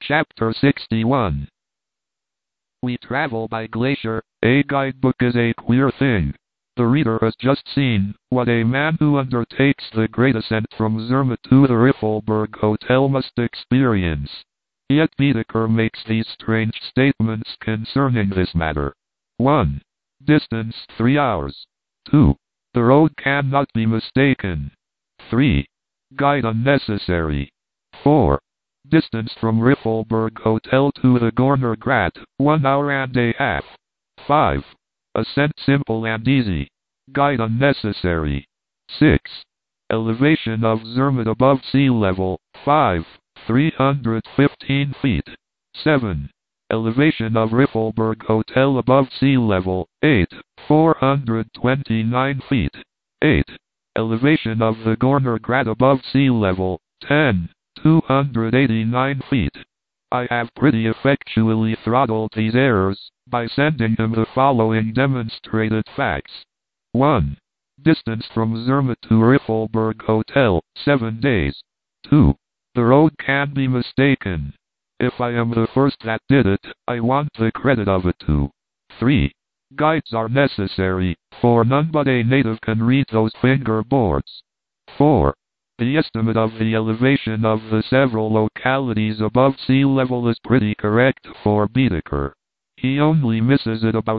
Chapter 61. We Travel by Glacier. A guidebook is a queer thing. The reader has just seen what a man who undertakes the great ascent from Zermatt to the Riffelberg Hotel must experience. Yet Baedeker makes these strange statements concerning this matter. 1. Distance 3 hours. 2. The road cannot be mistaken. 3. Guide unnecessary. 4. Distance from Riffelberg Hotel to the Gorner Grat, 1 hour and a half. 5. Ascent simple and easy. Guide unnecessary. 6. Elevation of Zermatt above sea level, 315 feet. 7. Elevation of Riffelberg Hotel above sea level, 429 feet. 8. Elevation of the Gorner Grat above sea level, 289 feet. I have pretty effectually throttled these errors by sending him the following demonstrated facts. 1. Distance from Zermatt to Riffelberg Hotel, 7 days. 2. The road can be mistaken. If I am the first that did it, I want the credit of it too. 3. Guides are necessary, for none but a native can read those fingerboards. 4. The estimate of the elevation of the several localities above sea level is pretty correct for Baedeker. He only misses it about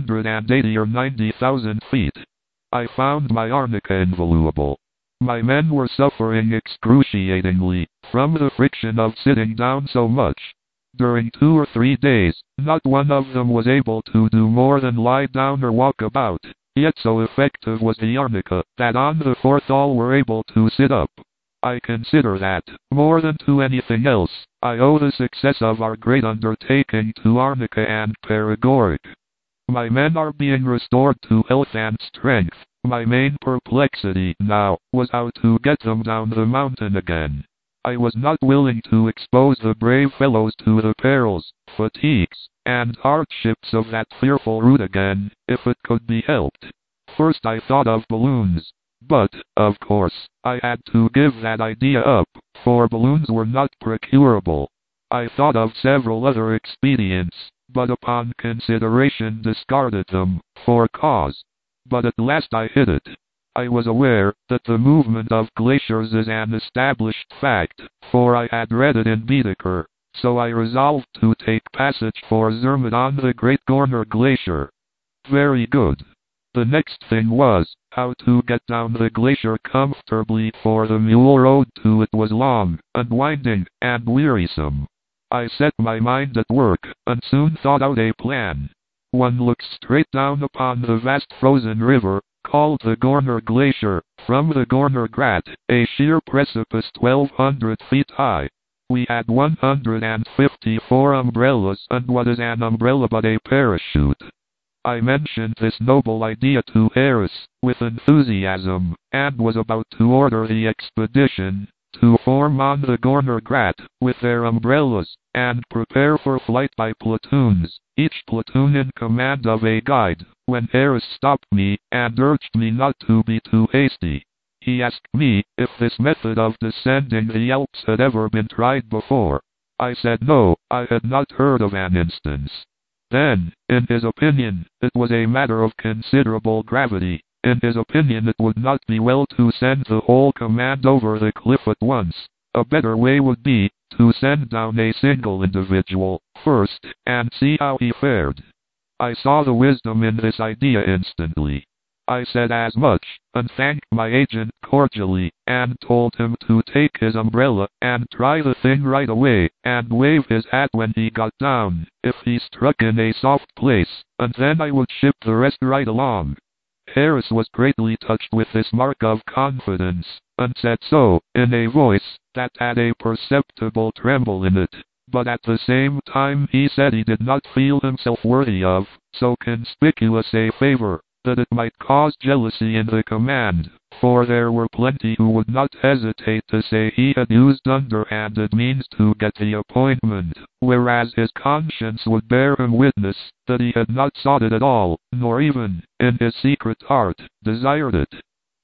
180 or 90,000 feet. I found my arnica invaluable. My men were suffering excruciatingly from the friction of sitting down so much. During 2 or 3 days, not one of them was able to do more than lie down or walk about. Yet so effective was the arnica that on the 4th all were able to sit up. I consider that, more than to anything else, I owe the success of our great undertaking to arnica and paregoric. My men are being restored to health and strength. My main perplexity now was how to get them down the mountain again. I was not willing to expose the brave fellows to the perils, fatigues, and hardships of that fearful route again, if it could be helped. First I thought of balloons, but, of course, I had to give that idea up, for balloons were not procurable. I thought of several other expedients, but upon consideration discarded them, for cause. But at last I hit it. I was aware that the movement of glaciers is an established fact, for I had read it in Baedeker, so I resolved to take passage for Zermatt on the Great Gorner Glacier. Very good. The next thing was, how to get down the glacier comfortably, for the mule road to it was long, and winding, and wearisome. I set my mind at work, and soon thought out a plan. One looks straight down upon the vast frozen river, called the Gorner Glacier, from the Gorner Grat, a sheer precipice 1,200 feet high. We had 154 umbrellas, and what is an umbrella but a parachute? I mentioned this noble idea to Harris, with enthusiasm, and was about to order the expedition to form on the Gorner Grat, with their umbrellas, and prepare for flight by platoons, each platoon in command of a guide, when Harris stopped me, and urged me not to be too hasty. He asked me if this method of descending the Alps had ever been tried before. I said no, I had not heard of an instance. Then, in his opinion, it was a matter of considerable gravity. In his opinion it would not be well to send the whole command over the cliff at once. A better way would be to send down a single individual first, and see how he fared. I saw the wisdom in this idea instantly. I said as much, and thanked my agent cordially, and told him to take his umbrella, and try the thing right away, and wave his hat when he got down, if he struck in a soft place, and then I would ship the rest right along. Harris was greatly touched with this mark of confidence, and said so, in a voice that had a perceptible tremble in it, but at the same time he said he did not feel himself worthy of so conspicuous a favor, that it might cause jealousy in the command, for there were plenty who would not hesitate to say he had used underhanded means to get the appointment, whereas his conscience would bear him witness that he had not sought it at all, nor even, in his secret heart, desired it.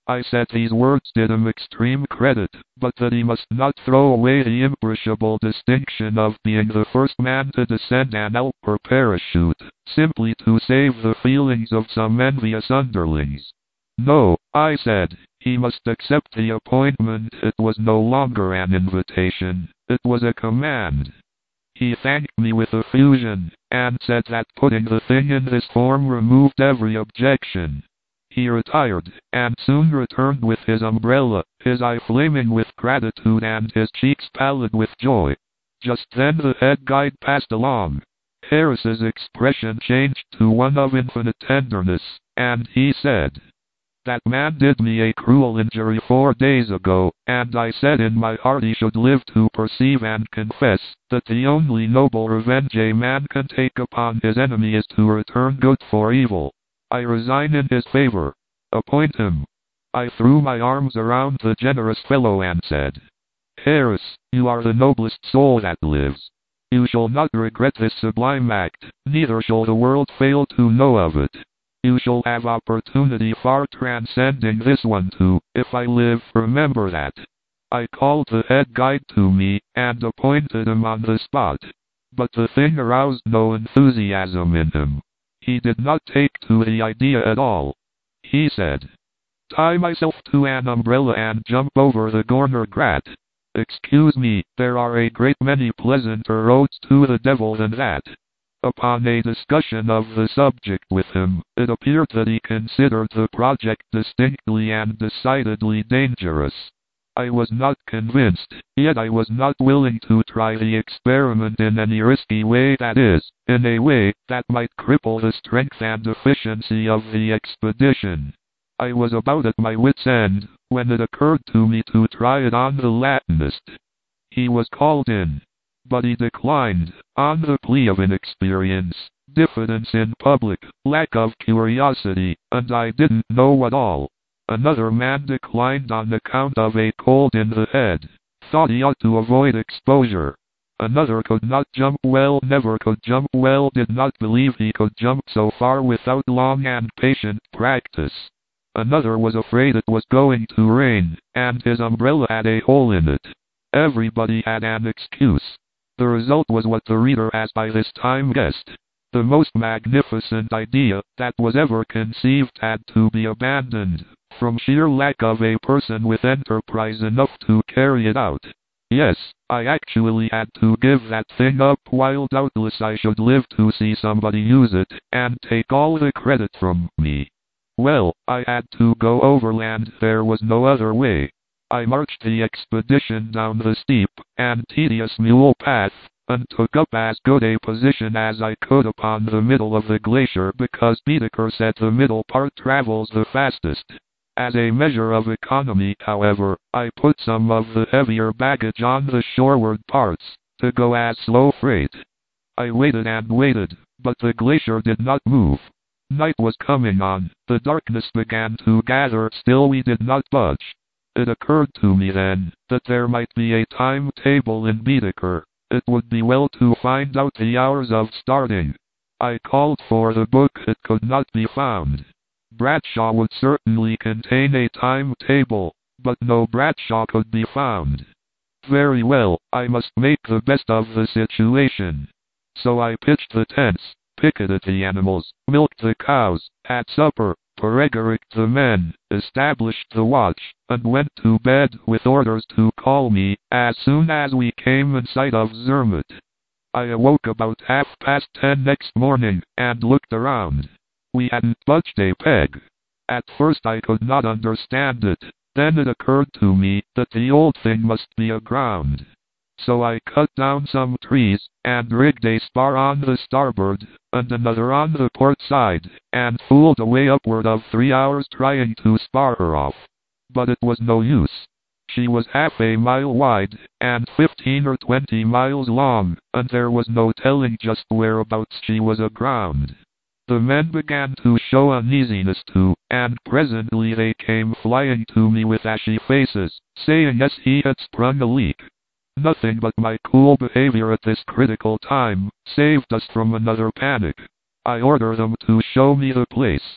I said these words did him extreme credit, but that he must not throw away the imperishable distinction of being the first man to descend an Alp or parachute, simply to save the feelings of some envious underlings. No, I said, he must accept the appointment. It was no longer an invitation, it was a command. He thanked me with effusion, and said that putting the thing in this form removed every objection. He retired, and soon returned with his umbrella, his eye flaming with gratitude and his cheeks pallid with joy. Just then the head guide passed along. Harris's expression changed to one of infinite tenderness, and he said, "That man did me a cruel injury 4 days ago, and I said in my heart he should live to perceive and confess that the only noble revenge a man can take upon his enemy is to return good for evil. I resign in his favor. Appoint him." I threw my arms around the generous fellow and said, "Harris, you are the noblest soul that lives. You shall not regret this sublime act, neither shall the world fail to know of it. You shall have opportunity far transcending this one too, if I live. Remember that." I called the head guide to me, and appointed him on the spot. But the thing aroused no enthusiasm in him. He did not take to the idea at all. He said, "Tie myself to an umbrella and jump over the Gorner Grat. Excuse me, there are a great many pleasanter roads to the devil than that." Upon a discussion of the subject with him, it appeared that he considered the project distinctly and decidedly dangerous. I was not convinced, yet I was not willing to try the experiment in any risky way, that is, in a way that might cripple the strength and efficiency of the expedition. I was about at my wit's end, when it occurred to me to try it on the Latinist. He was called in, but he declined, on the plea of inexperience, diffidence in public, lack of curiosity, and I didn't know what all. Another man declined on account of a cold in the head, thought he ought to avoid exposure. Another could not jump well, never could jump well, did not believe he could jump so far without long and patient practice. Another was afraid it was going to rain, and his umbrella had a hole in it. Everybody had an excuse. The result was what the reader has by this time guessed. The most magnificent idea that was ever conceived had to be abandoned, from sheer lack of a person with enterprise enough to carry it out. Yes, I actually had to give that thing up, while doubtless I should live to see somebody use it, and take all the credit from me. Well, I had to go overland, there was no other way. I marched the expedition down the steep and tedious mule path, and took up as good a position as I could upon the middle of the glacier, because Baedeker said the middle part travels the fastest. As a measure of economy, however, I put some of the heavier baggage on the shoreward parts, to go as slow freight. I waited and waited, but the glacier did not move. Night was coming on, the darkness began to gather, still we did not budge. It occurred to me then, that there might be a timetable in Baedeker. It would be well to find out the hours of starting. I called for the book, it could not be found. Bradshaw would certainly contain a timetable, but no Bradshaw could be found. Very well, I must make the best of the situation. So I pitched the tents, picketed the animals, milked the cows, had supper, peregricked the men, established the watch, and went to bed with orders to call me as soon as we came in sight of Zermatt. I awoke about 10:30 next morning, and looked around. We hadn't budged a peg. At first I could not understand it, then it occurred to me that the old thing must be aground. So I cut down some trees, and rigged a spar on the starboard, and another on the port side, and fooled away upward of 3 hours trying to spar her off. But it was no use. She was half a mile wide, and 15 or 20 miles long, and there was no telling just whereabouts she was aground. The men began to show uneasiness too, and presently they came flying to me with ashy faces, saying yes, he had sprung a leak. Nothing but my cool behavior at this critical time saved us from another panic. I ordered them to show me the place.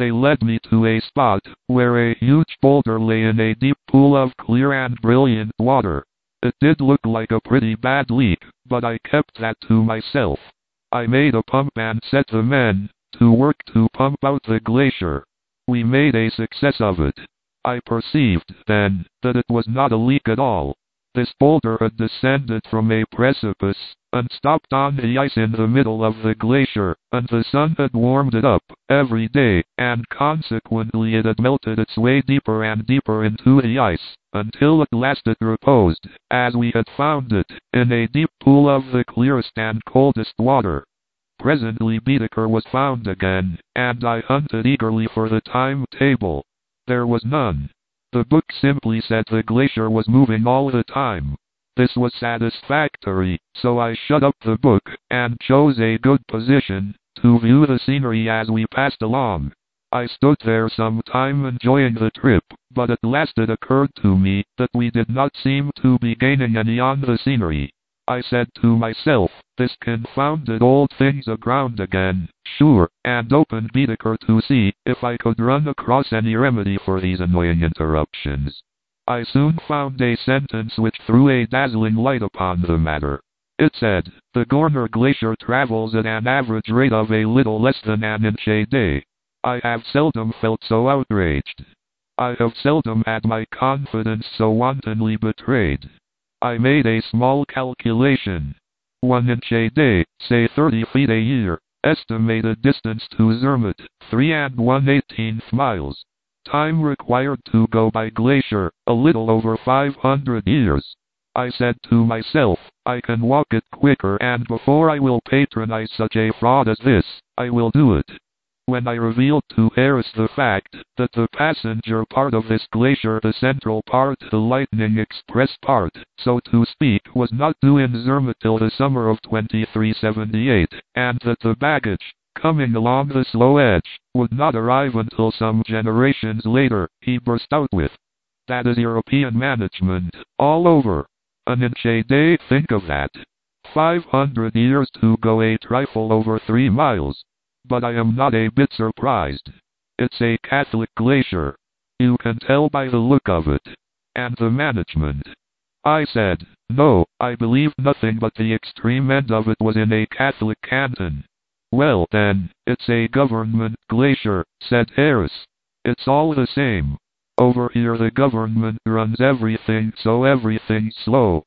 They led me to a spot where a huge boulder lay in a deep pool of clear and brilliant water. It did look like a pretty bad leak, but I kept that to myself. I made a pump and set the men to work to pump out the glacier. We made a success of it. I perceived, then, that it was not a leak at all. This boulder had descended from a precipice, and stopped on the ice in the middle of the glacier, and the sun had warmed it up every day, and consequently it had melted its way deeper and deeper into the ice, until at last it reposed, as we had found it, in a deep pool of the clearest and coldest water. Presently Baedeker was found again, and I hunted eagerly for the timetable. There was none. The book simply said the glacier was moving all the time. This was satisfactory, so I shut up the book, and chose a good position to view the scenery as we passed along. I stood there some time enjoying the trip, but at last it occurred to me that we did not seem to be gaining any on the scenery. I said to myself, this confounded old thing's aground again, sure, and opened Baedeker to see if I could run across any remedy for these annoying interruptions. I soon found a sentence which threw a dazzling light upon the matter. It said, the Gorner Glacier travels at an average rate of a little less than an inch a day. I have seldom felt so outraged. I have seldom had my confidence so wantonly betrayed. I made a small calculation. 1 inch a day, say 30 feet a year. Estimated distance to Zermatt, 3 1/18 miles. Time required to go by glacier, a little over 500 years. I said to myself, I can walk it quicker, and before I will patronize such a fraud as this, I will do it. When I revealed to Harris the fact that the passenger part of this glacier, the central part, the Lightning Express part, so to speak, was not due in Zermatt till the summer of 2378, and that the baggage, coming along the slow edge, would not arrive until some generations later, he burst out with, that is European management, all over. An inch a day, think of that. 500 years to go a trifle over 3 miles. But I am not a bit surprised. It's a Catholic glacier. You can tell by the look of it. And the management. I said, no, I believed nothing but the extreme end of it was in a Catholic canton. Well then, it's a government glacier, said Harris. It's all the same. Over here the government runs everything, so everything's slow,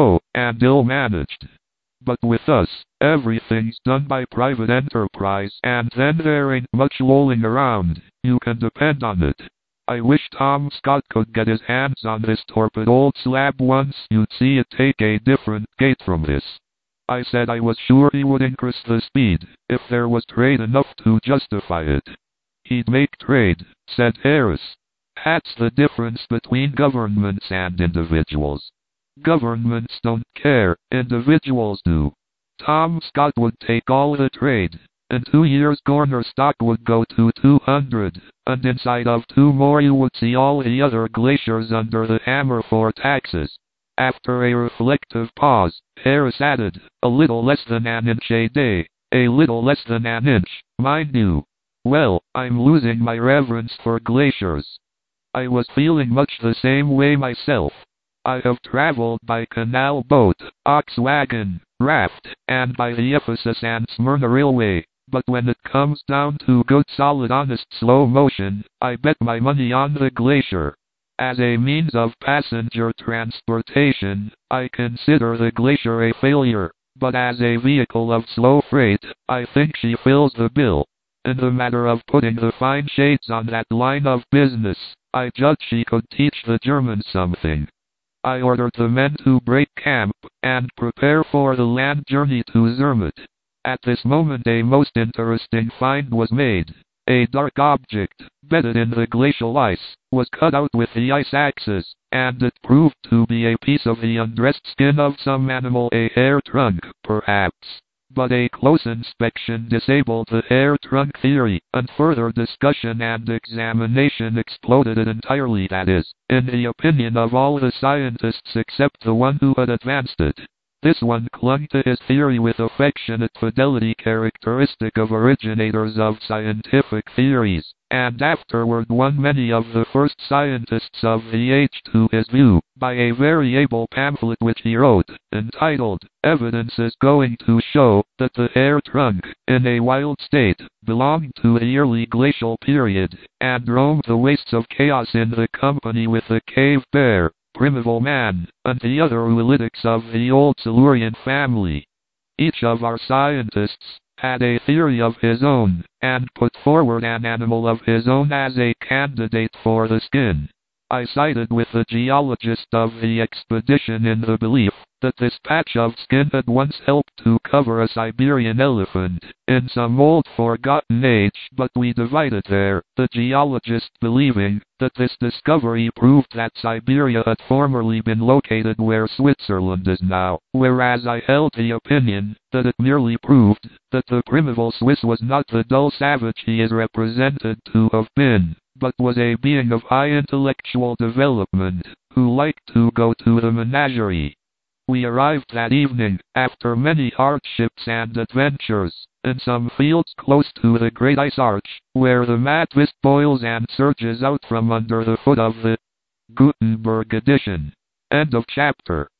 and ill-managed. But with us, everything's done by private enterprise, and then there ain't much lolling around, you can depend on it. I wish Tom Scott could get his hands on this torpid old slab once, you'd see it take a different gait from this. I said I was sure he would increase the speed, if there was trade enough to justify it. He'd make trade, said Harris. That's the difference between governments and individuals. Governments don't care, individuals do. Tom Scott would take all the trade. In 2 years Gorner stock would go to 200, and inside of 2 more you would see all the other glaciers under the hammer for taxes. After a reflective pause, Harris added, a little less than an inch a day, a little less than an inch, mind you. Well, I'm losing my reverence for glaciers. I was feeling much the same way myself. I have traveled by canal boat, ox wagon, raft, and by the Ephesus and Smyrna Railway, but when it comes down to good solid honest slow motion, I bet my money on the glacier. As a means of passenger transportation, I consider the glacier a failure, but as a vehicle of slow freight, I think she fills the bill. In the matter of putting the fine shades on that line of business, I judge she could teach the Germans something. I ordered the men to break camp, and prepare for the land journey to Zermatt. At this moment a most interesting find was made. A dark object, bedded in the glacial ice, was cut out with the ice axes, and it proved to be a piece of the undressed skin of some animal, a hair trunk, perhaps. But a close inspection disabled the hair trunk theory, and further discussion and examination exploded it entirely, that is, in the opinion of all the scientists except the one who had advanced it. This one clung to his theory with affectionate fidelity characteristic of originators of scientific theories, and afterward won many of the first scientists of the age to his view, by a very able pamphlet which he wrote, entitled, "Evidence is Going to Show that the Hair Trunk, in a Wild State, belonged to the early glacial period, and roamed the wastes of chaos in the company with the cave bear, primeval man, and the other oolitics of the old Silurian family." Each of our scientists had a theory of his own, and put forward an animal of his own as a candidate for the skin. I sided with the geologist of the expedition in the belief that this patch of skin had once helped to cover a Siberian elephant in some old forgotten age, but we divided there, the geologist believing that this discovery proved that Siberia had formerly been located where Switzerland is now, whereas I held the opinion that it merely proved that the primeval Swiss was not the dull savage he is represented to have been, but was a being of high intellectual development, who liked to go to the menagerie. We arrived that evening, after many hardships and adventures, in some fields close to the Great Ice Arch, where the Matvis boils and surges out from under the foot of the Gutenberg edition. End of chapter.